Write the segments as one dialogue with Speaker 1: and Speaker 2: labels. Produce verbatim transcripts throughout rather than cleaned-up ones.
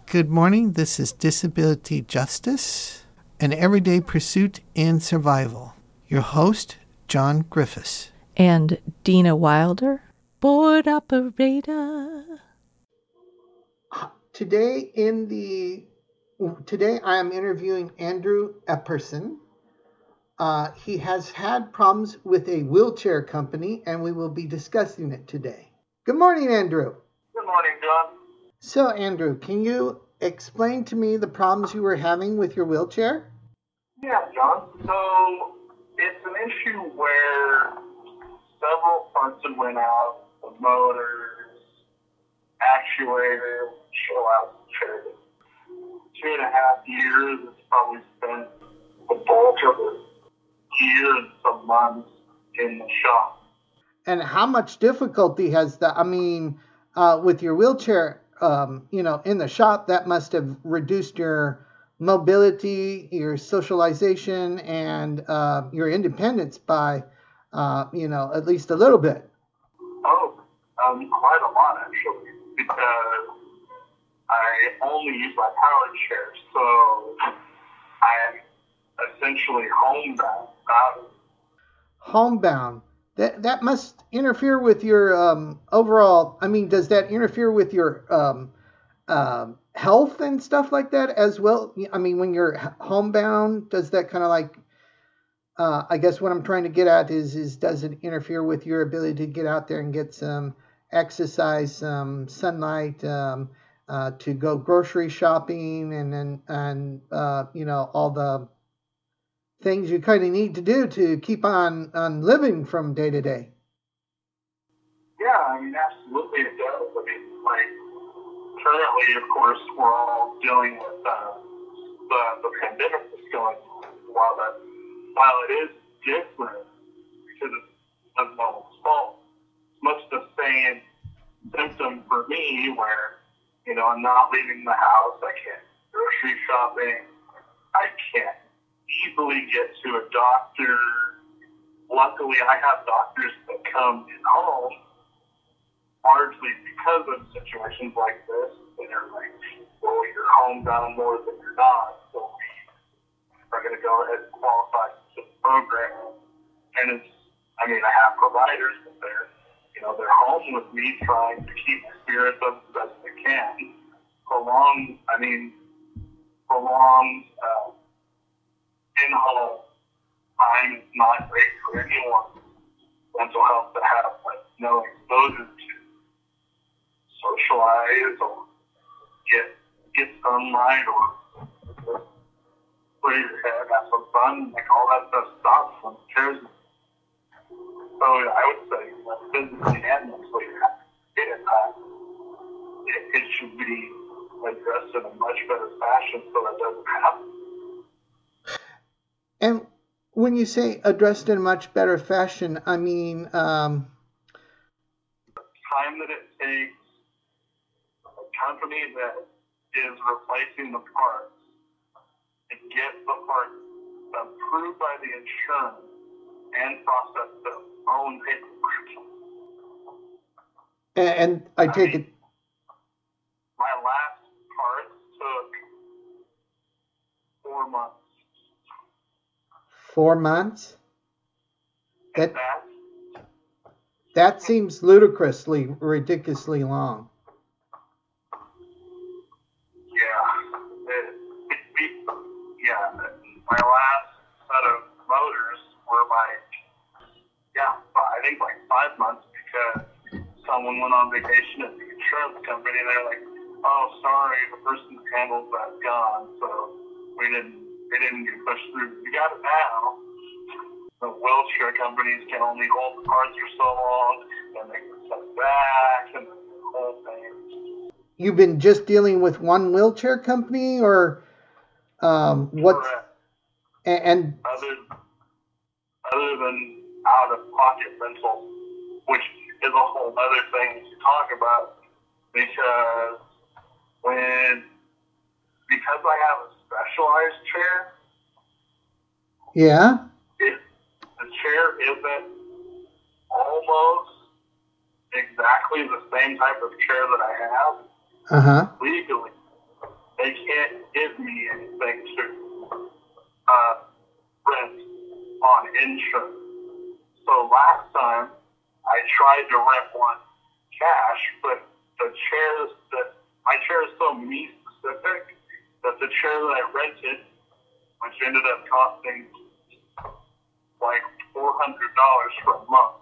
Speaker 1: Good morning. This is Disability Justice, an everyday pursuit and survival. Your host, John Griffiths.
Speaker 2: And Dina Wilder, board operator.
Speaker 1: Today in the today I am interviewing Andrew Epperson. Uh, he has had problems with a wheelchair company, and we will be discussing it today. Good morning, Andrew.
Speaker 3: Good morning, John.
Speaker 1: So, Andrew, can you explain to me the problems you were having with your wheelchair?
Speaker 3: Yeah, John. So, it's an issue where several parts have went out, the motors, actuator, chill out chair. Two and a half years, it's probably spent the bulk of the year and some months in the shop.
Speaker 1: And how much difficulty has that, I mean, uh, with your wheelchair, um, you know, in the shop, that must have reduced your mobility, your socialization, and uh, your independence by, uh, you know, at least a little bit.
Speaker 3: Oh, um, quite a lot, actually, because I only use my power chair, so I'm essentially homebound.
Speaker 1: Homebound. That that must interfere with your um, overall. I mean, does that interfere with your um, uh, health and stuff like that as well? I mean, when you're homebound, does that kind of like? Uh, I guess what I'm trying to get at is is does it interfere with your ability to get out there and get some exercise, some sunlight, um, uh, to go grocery shopping, and then and uh, you know all the things you kind of need to do to keep on, on living from day to day?
Speaker 3: Yeah, I mean, absolutely it does. I mean, like, currently, of course, we're all dealing with uh, the, the pandemic that's going on. While, that, while it is different because it's of no one's fault, it's much the same symptom for me where, you know, I'm not leaving the house, I can't grocery shopping, I can't easily get to a doctor. Luckily, I have doctors that come in home, largely because of situations like this. They're like, well, you're homebound more than you're not, so we are going to go ahead and qualify for the program. And it's, I mean, I have providers, but they're, you know, they're home with me trying to keep the spirits up as best they can. Prolonged, I mean, prolonged, uh, in-home time is not great for anyone's mental health to have like no exposure to socialize or get get sunlight or play your head, have some fun, like all that stuff stops when it cares. So I would say, you know, physically and mentally it impacts. It, it should be addressed in a much better fashion so that doesn't happen.
Speaker 1: And when you say addressed in a much better fashion, I mean... Um...
Speaker 3: The time that it takes a company that is replacing the parts to get the parts approved by the insurance and process their own paperwork.
Speaker 1: And, and I take I mean, it...
Speaker 3: My last parts took four months.
Speaker 1: Four months? That that seems ludicrously, ridiculously long.
Speaker 3: Yeah, it, it, it, yeah. My last set of motors were like, yeah, I think like five months because someone went on vacation at the insurance company. And they're like, oh, sorry, the person who handles that's gone, so we didn't. They didn't get pushed through. We got it now. The wheelchair companies can only hold the parts for so long, and they can set back, and the whole thing.
Speaker 1: You've been just dealing with one wheelchair company, or um, what? And, and
Speaker 3: other, other than out-of-pocket rentals, which is a whole other thing to talk about, because when because I have a specialized chair.
Speaker 1: Yeah.
Speaker 3: It, the chair isn't almost exactly the same type of chair that I have.
Speaker 1: Uh-huh.
Speaker 3: Legally, they can't give me anything to uh, rent on insurance. So last time I tried to rent one cash, but the chairs that my chair is so me specific that the chair that I rented, which ended up costing like four hundred dollars for a month,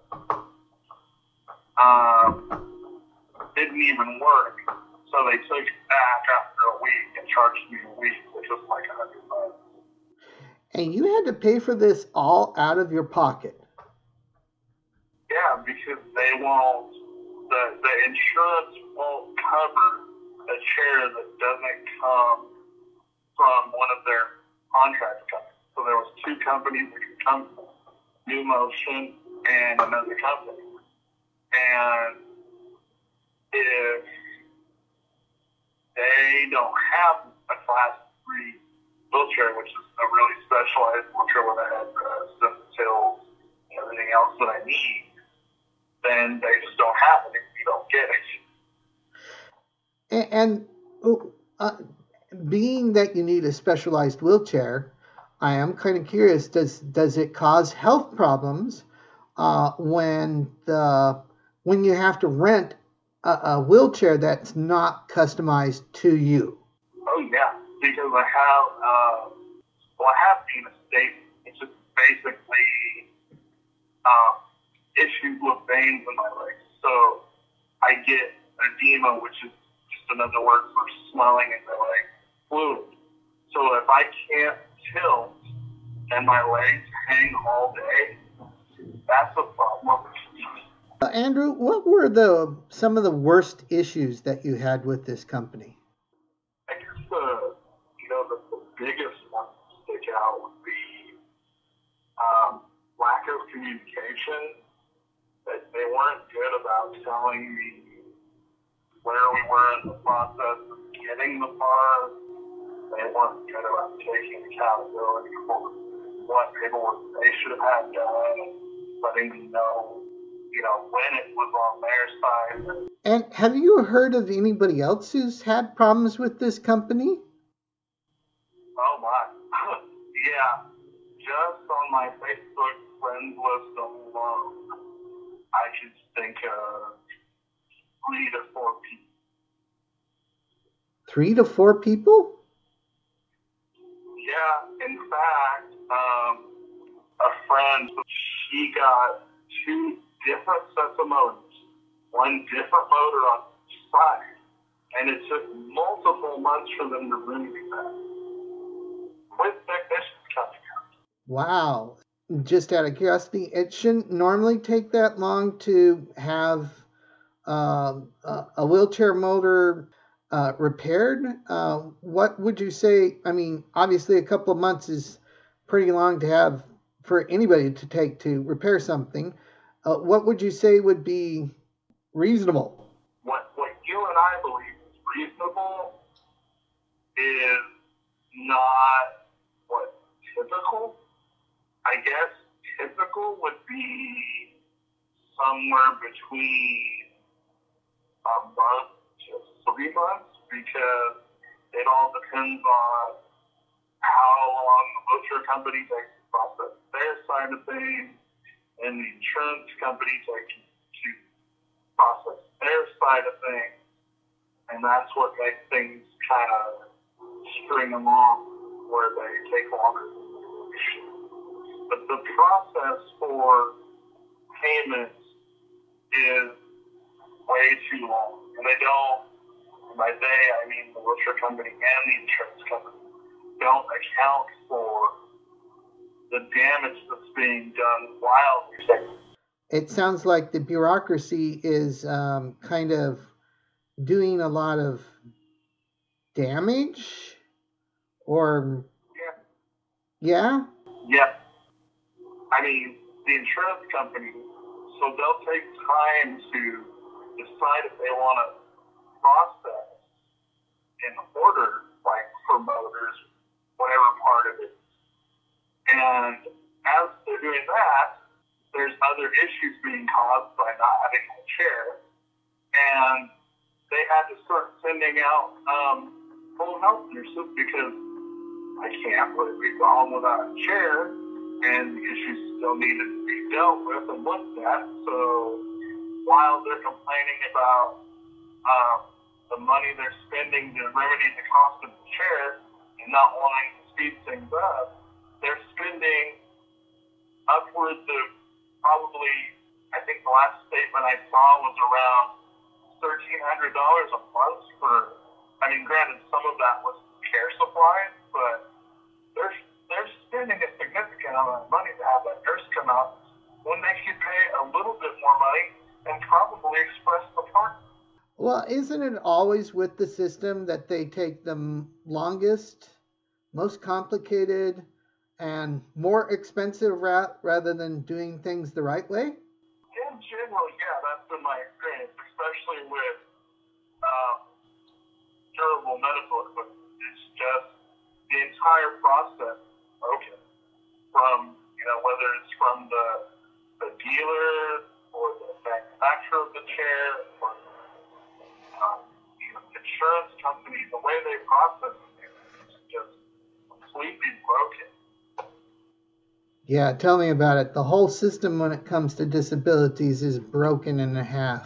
Speaker 3: um, didn't even work. So they took it back after a week and charged me a week, which was like a hundred bucks.
Speaker 1: And you had to pay for this all out of your pocket.
Speaker 3: Yeah, because they won't, the, the insurance won't cover a chair that doesn't come from one of their contract companies. So there was two companies that could come from, New Motion and another company. And if they don't have a class three wheelchair, which is a really specialized wheelchair with a headrest and tilts and everything else that I need, then they just don't have it if you don't get it.
Speaker 1: And, and uh, being that you need a specialized wheelchair, I am kind of curious, does does it cause health problems uh, when the when you have to rent a, a wheelchair that's not customized to you?
Speaker 3: Oh yeah, because I have uh, well I have venous stasis, which is basically um, issues with veins in my legs. So I get edema, which is just another word for swelling in the leg fluid. So if I can't tilt and my legs hang all day, that's a problem.
Speaker 1: Uh, Andrew, what were the some of the worst issues that you had with this company?
Speaker 3: I guess the you know the, the biggest one to stick out would be um, lack of communication. That they weren't good about telling me where we were in the process of getting the part. They weren't good about taking accountability for what paperwork they should have had done and letting me know, you know, when it was on their side.
Speaker 1: And have you heard of anybody else who's had problems with this company?
Speaker 3: Oh my. Yeah. Just on my Facebook friends list alone, I could think of three to four people.
Speaker 1: Three to four people?
Speaker 3: Yeah, in fact, um, a friend, she got two different sets of motors, one different motor on each side, and it took multiple months for them to remove that with technicians coming out.
Speaker 1: Wow. Just out of curiosity, it shouldn't normally take that long to have uh, a wheelchair motor uh, repaired. Uh, what would you say? I mean, obviously a couple of months is pretty long to have for anybody to take to repair something. Uh, what would you say would be reasonable?
Speaker 3: What, what you and I believe is reasonable is not what typical. I guess typical would be somewhere between a month to three months because it all depends on how long the wheelchair company takes to process their side of things and the insurance company takes to process their side of things. And that's what makes things kind of string along where they take longer. But the process for payments is way too long. And they don't, and by they, I mean the wheelchair company and the insurance company, don't account for the damage that's being done while you're taking.
Speaker 1: It sounds like the bureaucracy is um, kind of doing a lot of damage, or
Speaker 3: yeah,
Speaker 1: yeah,
Speaker 3: yeah. I mean, the insurance company, so they'll take time to decide if they want to process an order, like for motors, whatever part of it. And as they're doing that, there's other issues being caused by not having a chair. And they had to start sending out um, full health nurses because I can't really go home without a chair, and the issues still needed to be dealt with and looked at. So while they're complaining about um, the money they're spending to remedy the cost of the chair and not wanting to speed things up, they're spending upwards of probably, I think the last statement I saw was around thirteen hundred dollars a month for, I mean, granted, some of that was care supplies, but they're, they're spending a significant amount of money to have that nurse come out when they could pay a little bit more money and probably express the part.
Speaker 1: Well, isn't it always with the system that they take the m- longest, most complicated, and more expensive route rather than doing things the right way?
Speaker 3: In general, yeah, that's been my experience, especially with um, durable medical equipment. It's just the entire process is broken. From, you know, whether it's from the, the dealer or the manufacturer of the chair or um, you know, insurance company, the way they process it is just completely broken.
Speaker 1: Yeah, tell me about it. The whole system when it comes to disabilities is broken in half.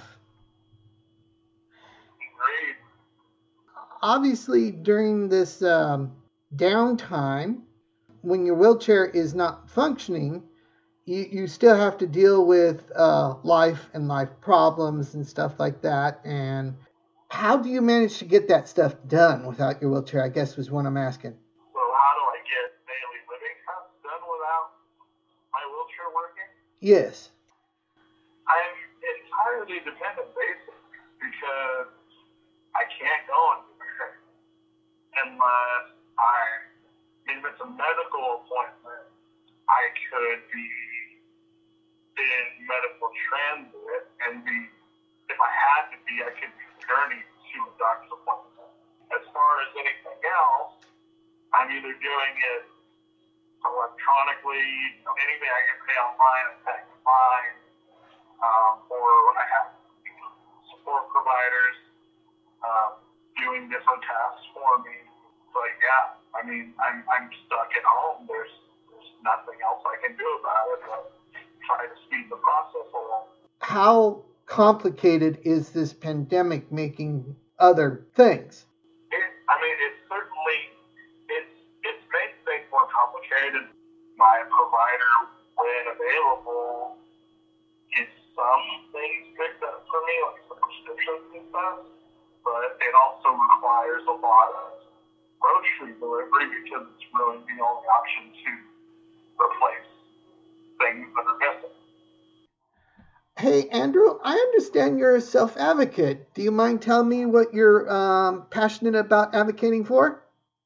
Speaker 3: Agreed.
Speaker 1: Obviously, during this um, downtime, when your wheelchair is not functioning, you, you still have to deal with uh, life and life problems and stuff like that. And how do you manage to get that stuff done without your wheelchair, I guess was what I'm asking.
Speaker 3: So how do I get daily living tasks done without my wheelchair working?
Speaker 1: Yes.
Speaker 3: I'm entirely dependent basically because I can't go anywhere unless I, if it's a medical appointment, I could be in medical transit and be, if I had to be, I could be journeyed to a doctor's appointment. As far as anything else, I'm either doing it electronically, you know, anything I can pay online, I pay online, um, or when I have support providers um, doing different tasks for me. But yeah, I mean, I'm I'm stuck at home. There's there's nothing else I can do about it but try to speed the process along.
Speaker 1: How complicated is this pandemic making other things?
Speaker 3: It, I mean, it's certainly it's it's made things more complicated. My provider, when available, gets some things picked up for me, like some prescriptions and stuff. But it also requires a lot of grocery delivery because it's really the only option to replace things that are missing.
Speaker 1: Hey, Andrew, I understand you're a self-advocate. Do you mind telling me what you're um, passionate about advocating for?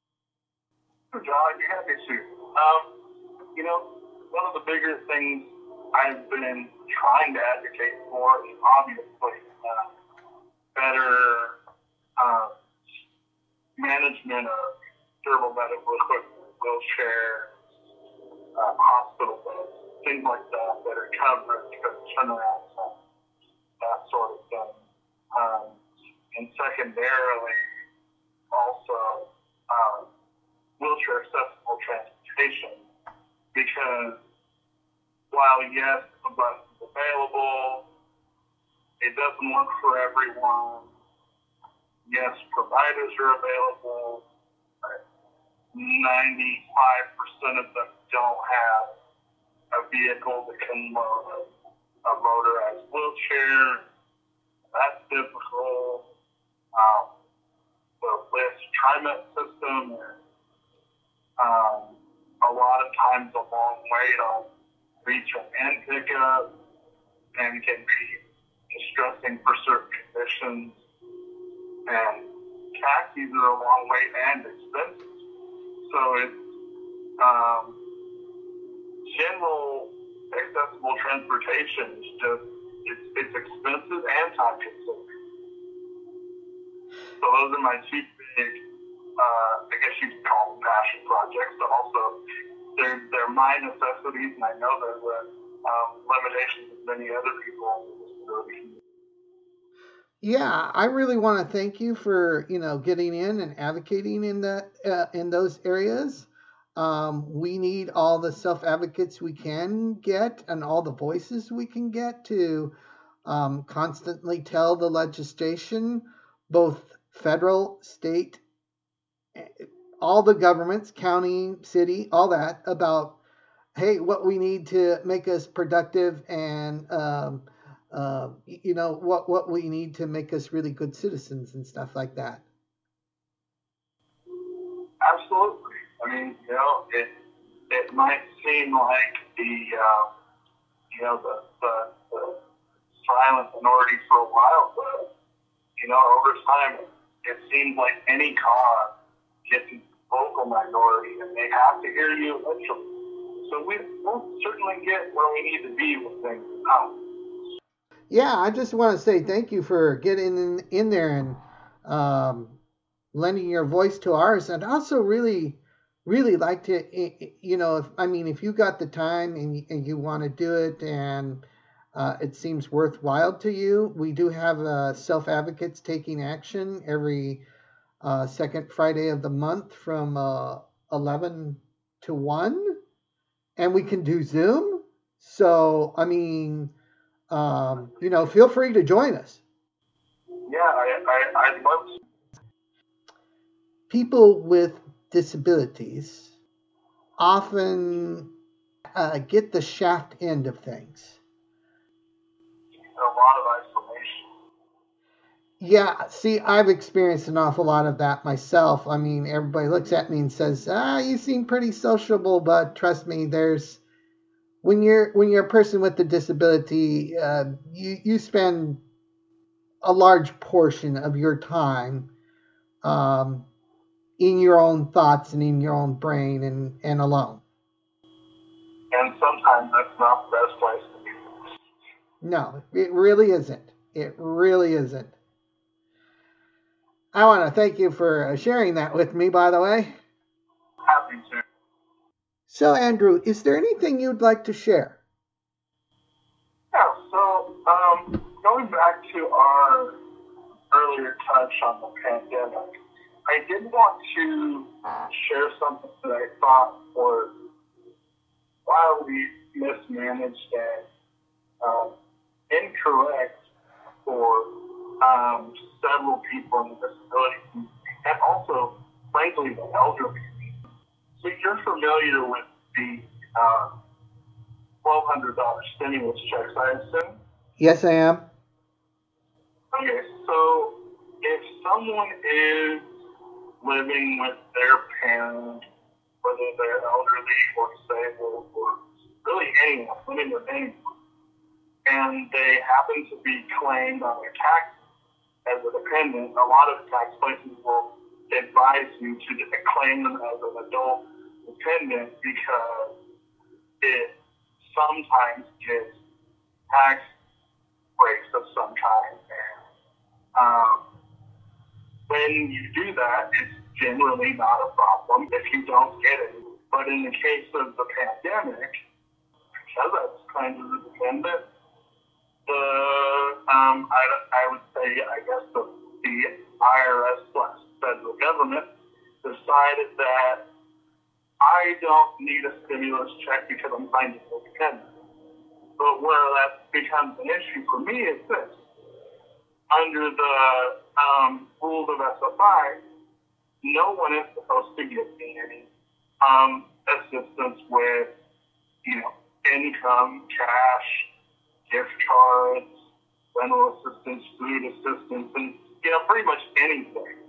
Speaker 3: Sure, John, I'd be happy to. Um, you know, one of the bigger things I've been trying to advocate for is obviously uh, better uh, management of durable medical equipment, wheelchairs, uh, hospital beds, things like that that are covered because of turnaround time, that sort of thing. Um, and secondarily, also um, wheelchair accessible transportation, because while yes, the bus is available, it doesn't work for everyone. Yes, providers are available, but ninety-five percent of them don't have a vehicle that can load a, a motorized wheelchair. That's difficult. Um, the Lyft TriMet system is um, a lot of times a long wait on reach and pickup and can be distressing for certain conditions. And taxis are a long wait and expensive. So it's um, general accessible transportation is just it's, it's expensive and time consuming. So those are my two big, uh, I guess you could call them passion projects, but also they're they're my necessities, and I know there's a um, limitations of many other people in the disability community.
Speaker 1: Yeah, I really want to thank you for you know getting in and advocating in that uh, in those areas. Um, we need all the self advocates we can get and all the voices we can get to um, constantly tell the legislation, both federal, state, all the governments, county, city, all that, about hey, what we need to make us productive and um, uh, you know what what we need to make us really good citizens and stuff like that.
Speaker 3: Absolutely. I mean, you know, it it might seem like the uh, you know the, the the silent minority for a while, but you know, over time, it seems like any cause gets a vocal minority, and they have to hear you eventually. So we will certainly get where we need to be with things now.
Speaker 1: Yeah, I just want to say thank you for getting in, in there and um, lending your voice to ours, and also really, really like to, you know, if I mean, if you got the time and, and you want to do it, and uh, it seems worthwhile to you, we do have uh, self advocates taking action every uh, second Friday of the month from uh, eleven to one, and we can do Zoom. So, I mean, um, you know, feel free to join us.
Speaker 3: Yeah, I, I, I'd love to.
Speaker 1: People with disabilities often uh, get the shaft end of things.
Speaker 3: A lot of isolation.
Speaker 1: Yeah, see, I've experienced an awful lot of that myself. I mean, everybody looks at me and says, "Ah, you seem pretty sociable," but trust me, there's when you're when you're a person with a disability, uh, you you spend a large portion of your time um, in your own thoughts and in your own brain and, and alone.
Speaker 3: And sometimes that's not the best place to be.
Speaker 1: No, it really isn't. It really isn't. I want to thank you for sharing that with me, by the way.
Speaker 3: Happy to.
Speaker 1: So, Andrew, is there anything you'd like to share?
Speaker 3: Yeah, so um, going back to our earlier touch on the pandemic, I did want to share something that I thought was wildly mismanaged and um, incorrect for um, several people in the disability community, and also, frankly, the elderly. So you're familiar with the uh, twelve hundred dollars stimulus checks, I assume?
Speaker 1: Yes, I am.
Speaker 3: Okay, so if someone is living with their parent, whether they're elderly or disabled or really anyone, living with anyone, and they happen to be claimed on their tax as a dependent, a lot of tax places will advise you to claim them as an adult dependent because it sometimes gives tax breaks of some kind. And um, when you do that, it's generally not a problem if you don't get it. But in the case of the pandemic, because that's kind of a dependent, the um, I, I would say, I guess the, the I R S slash federal government decided that I don't need a stimulus check because I'm financially dependent. But where that becomes an issue for me is this. Under the um, rules of S F I, no one is supposed to give me any um, assistance with, you know, income, cash, gift cards, rental assistance, food assistance, and, you know, pretty much anything.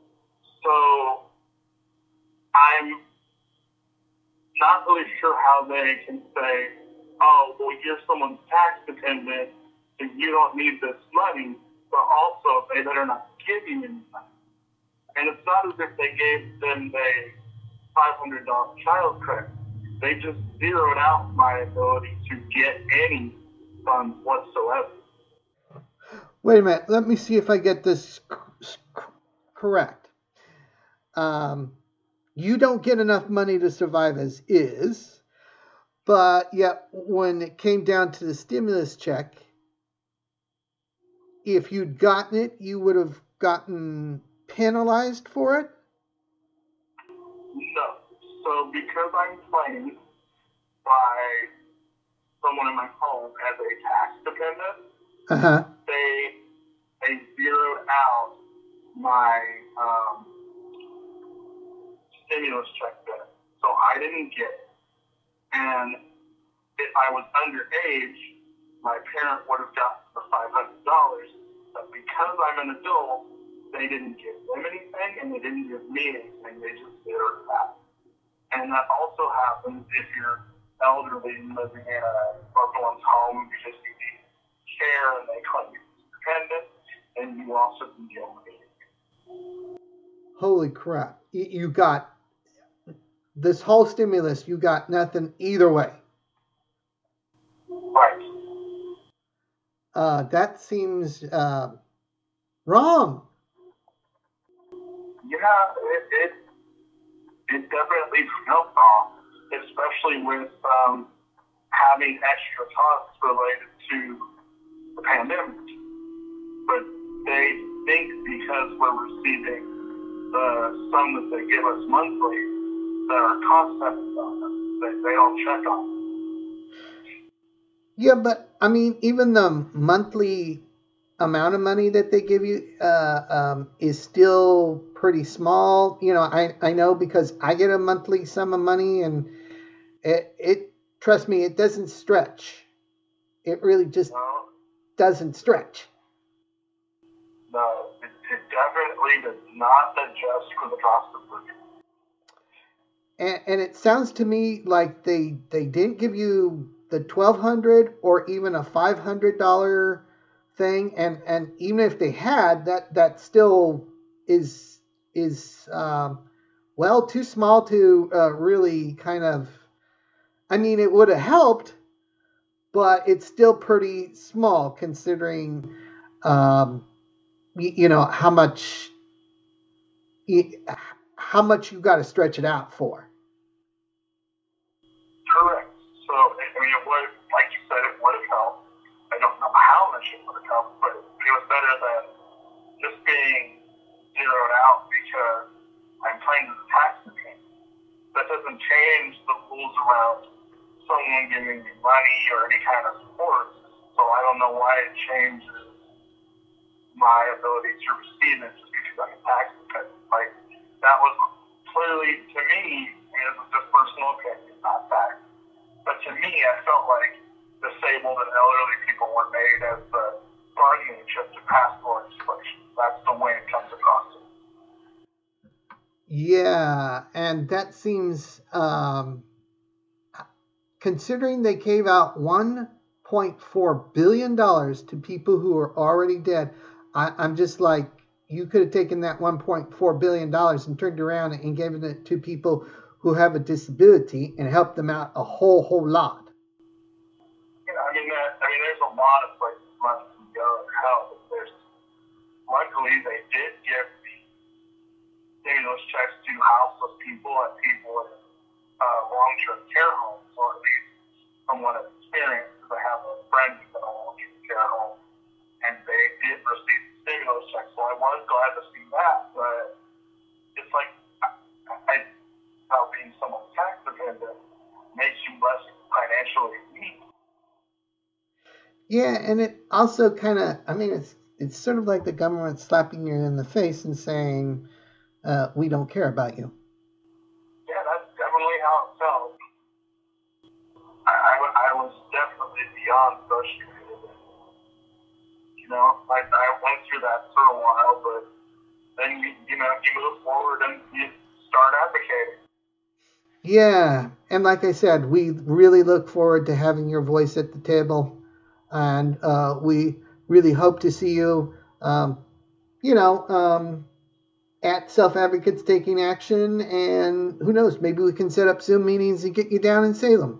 Speaker 3: So I'm not really sure how they can say, oh, well, you're someone's tax dependent, so you don't need this money, but also they better not give you any money. And it's not as if they gave them a five hundred dollars child credit. They just zeroed out my ability to get any funds whatsoever.
Speaker 1: Wait a minute. Let me see if I get this correct. Um, you don't get enough money to survive as is, but yet when it came down to the stimulus check, if you'd gotten it, you would have gotten penalized for it?
Speaker 3: No. So because I'm claimed by someone in my home as a tax dependent,
Speaker 1: Uh-huh.
Speaker 3: they they zeroed out my um, stimulus check benefit. So I didn't get it. And if I was underage, my parent would have gotten the five hundred dollars. But because I'm an adult, they didn't give them anything and they didn't give me anything. They just zeroed it out. And that also happens if you're elderly and living in a loved one's home because you need care and they claim you're dependent, and you also can get money.
Speaker 1: Holy crap. You, you got this whole stimulus, you got nothing either way.
Speaker 3: Right.
Speaker 1: Uh, that seems uh, wrong.
Speaker 3: Yeah, it, it, it definitely felt wrong, especially with um, having extra costs related to the pandemic. But they think because we're receiving the sum that they give us monthly, that our costs haven't gone up. They, they don't check on it.
Speaker 1: Yeah, but I mean, even the monthly amount of money that they give you uh, um, is still pretty small. You know, I, I know because I get a monthly sum of money, and it, it trust me, it doesn't stretch. It really just
Speaker 3: No,
Speaker 1: doesn't stretch.
Speaker 3: no, it, it definitely does not adjust for the cost of living.
Speaker 1: And, and it sounds to me like they they didn't give you the twelve hundred dollars or even a five hundred dollars thing, and and even if they had, that that still is is um, well too small to uh, really kind of. I mean, it would have helped, but it's still pretty small considering, um, you, you know, how much you, how much you got to stretch it out for.
Speaker 3: Correct. So, I mean, it would, like you said, it would have helped. I don't know how much it would have helped, but it was better than just being zeroed out because I'm claimed as a tax dependent. That doesn't change the rules around someone giving me money or any kind of support. So I don't know why it changes my ability to receive it just because I'm a tax dependent. Like, that was clearly, to me, it was just personal opinion, not fact. But to me, I felt like disabled and elderly people were made as the bargaining chip to pass legislation. That's the way it comes across.
Speaker 1: Yeah, and that seems, um, considering they gave out one point four billion dollars to people who are already dead, I, I'm just like, you could have taken that one point four billion dollars and turned around and given it to people who have a disability and helped them out a whole, whole lot.
Speaker 3: You know, I mean, that, I mean, there's a lot of places money can go and help. There's, luckily, they did give the stimulus checks to houseless people and people in uh, long-term care homes, or at least from what I've experienced, because I have a friend who's in a long-term care home, and they did receive the stimulus checks, so I was glad to see that, but it's like, I, I how being someone tax dependent makes you less financially weak.
Speaker 1: Yeah, and it also kind of, I mean, it's it's sort of like the government slapping you in the face and saying, uh, we don't care about you.
Speaker 3: Yeah, that's definitely how it felt. I, I, I was definitely beyond frustrated. You know, I, I went through that for a while, but then, you, you know, you move forward and you start advocating.
Speaker 1: Yeah, and like I said, we really look forward to having your voice at the table, and uh, we really hope to see you, um, you know, um, at Self Advocates Taking Action, and who knows, maybe we can set up Zoom meetings and get you down in Salem.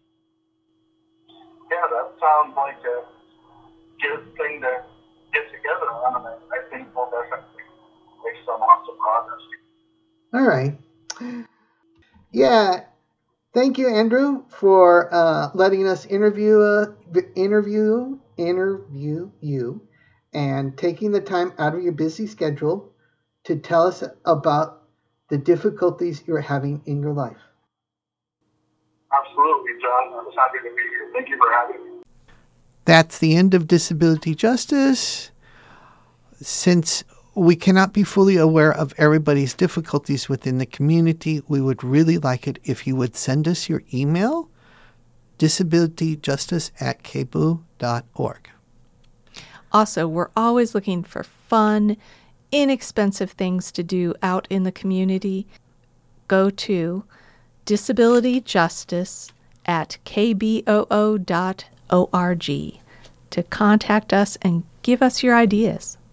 Speaker 3: Yeah, that sounds like a good thing to get together on, and I, I think we'll definitely make some awesome progress.
Speaker 1: All right. Yeah, thank you, Andrew, for uh, letting us interview, uh, interview, interview you, and taking the time out of your busy schedule to tell us about the difficulties you're having in your life.
Speaker 3: Absolutely, John. I was happy to be here. Thank you for having me.
Speaker 1: That's the end of Disability Justice. Since we cannot be fully aware of everybody's difficulties within the community, we would really like it if you would send us your email, disabilityjustice at k b o dot org.
Speaker 2: Also, we're always looking for fun, inexpensive things to do out in the community. Go to disabilityjustice at k b o o dot org to contact us and give us your ideas.